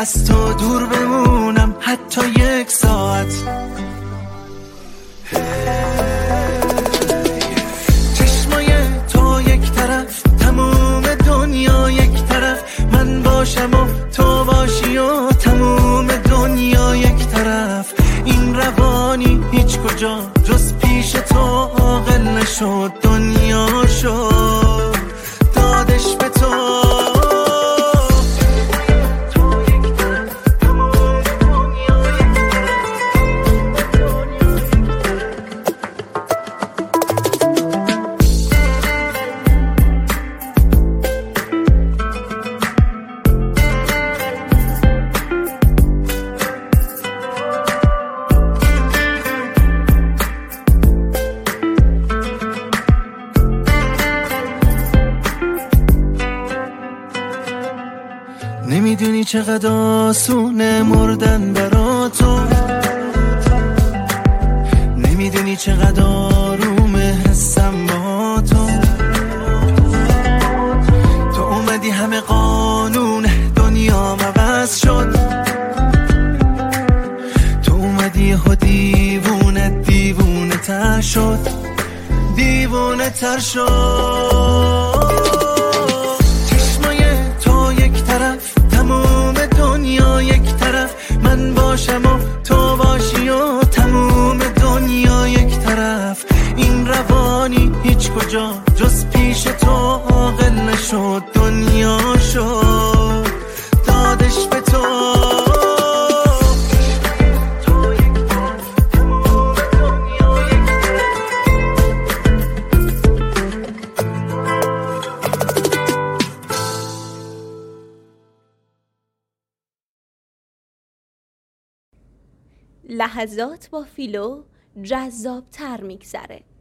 از تو دور بمونم حتی یک ساعت. چشمای تو یک طرف، تموم دنیا یک طرف، من باشم و تو باشی و تموم دنیا یک طرف. این روانی هیچ کجا جز پیش تو عاقل نشد، دنیا شد دادش به تو. نمیدونی چقدر آسونه مردن برا تو، نمیدونی چقدر آرومه حسم با تو. تو اومدی همه قانون دنیا عوض شد، تو اومدی و دیوونه تر شد، دیوونه تر شد. چشمای تو یک طرف، تموم دنیا یک طرف، من باشم و تو باشی و تموم دنیا یک طرف. این روانی هیچ کجا جز پیش تو عاقل نشد، دنیا شد دادش به تو. لحظات با فیلو جذاب تر میگذره.